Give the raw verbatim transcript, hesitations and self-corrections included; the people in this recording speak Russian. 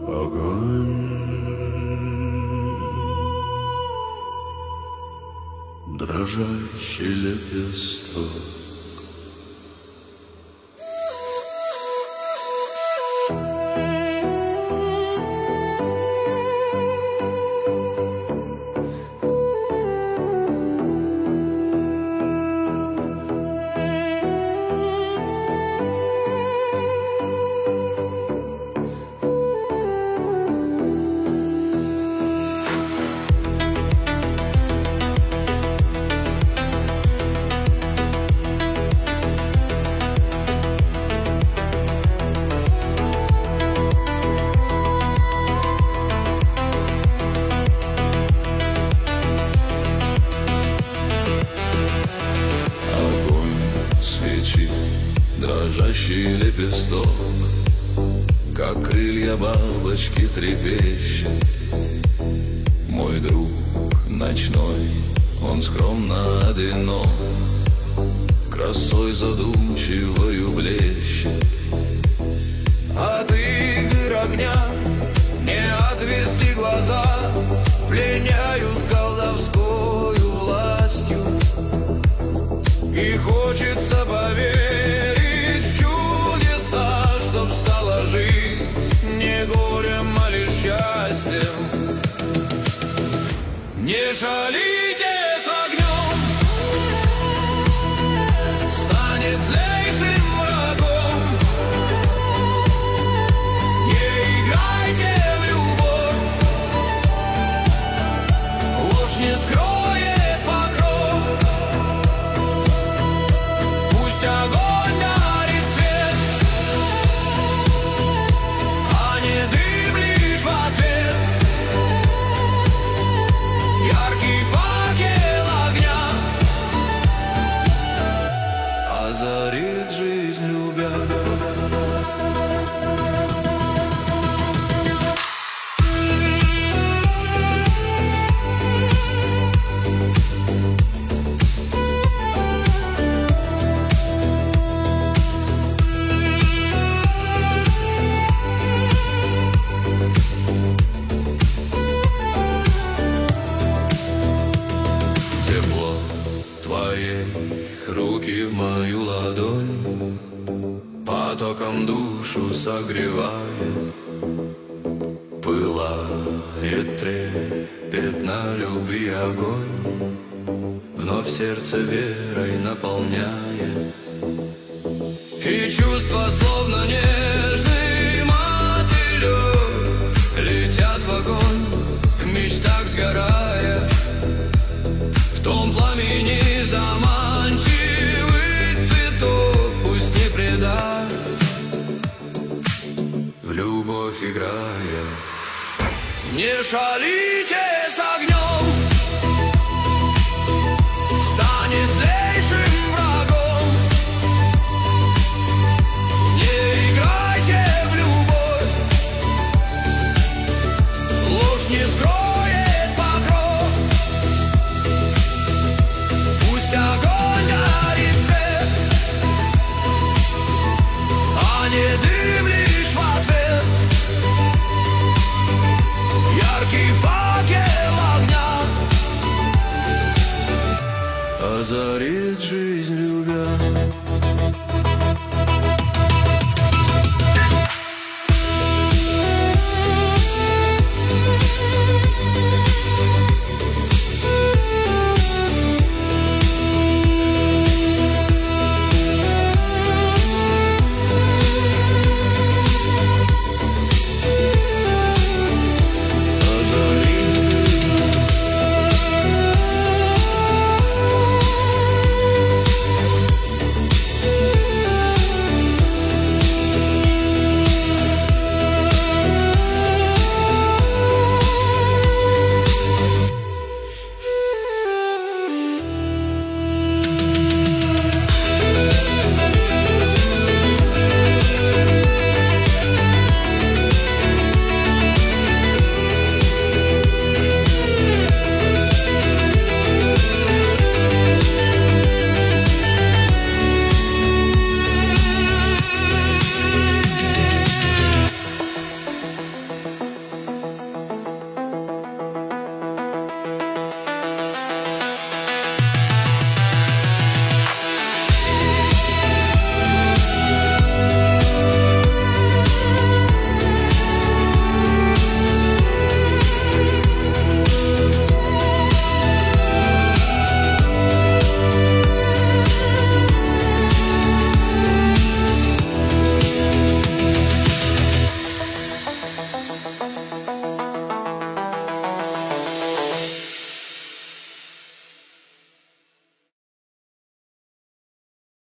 Огонь, дрожащий лепесток. Дрожащий лепесток, как крылья бабочки трепещет. Мой друг ночной, он скромно одинок, красой задумчивою блещет. От игр огня не отвести глаза, пленяют колдовскою властью. И хочется поверить в чудеса, чтоб стала жизнь не горем, а лишь счастьем. Не шалите с огнем, станет злейшим врагом. Не играйте в любовь, ложь не скроет покров. Пусть огонь дарит свет, а не дым лишь в ответ. Яркий факел огня озарит жизнь любя. Тепло твоей руки в мою ладонь потоком душу согревает. Пылает трепет на любви огонь, вновь сердце верой наполняет. И чувства словно нежный мотылек летят в огонь, в мечтах сгорая. В том пламени заманчивый цветок пусть не предаст, в любовь играя. Не шалите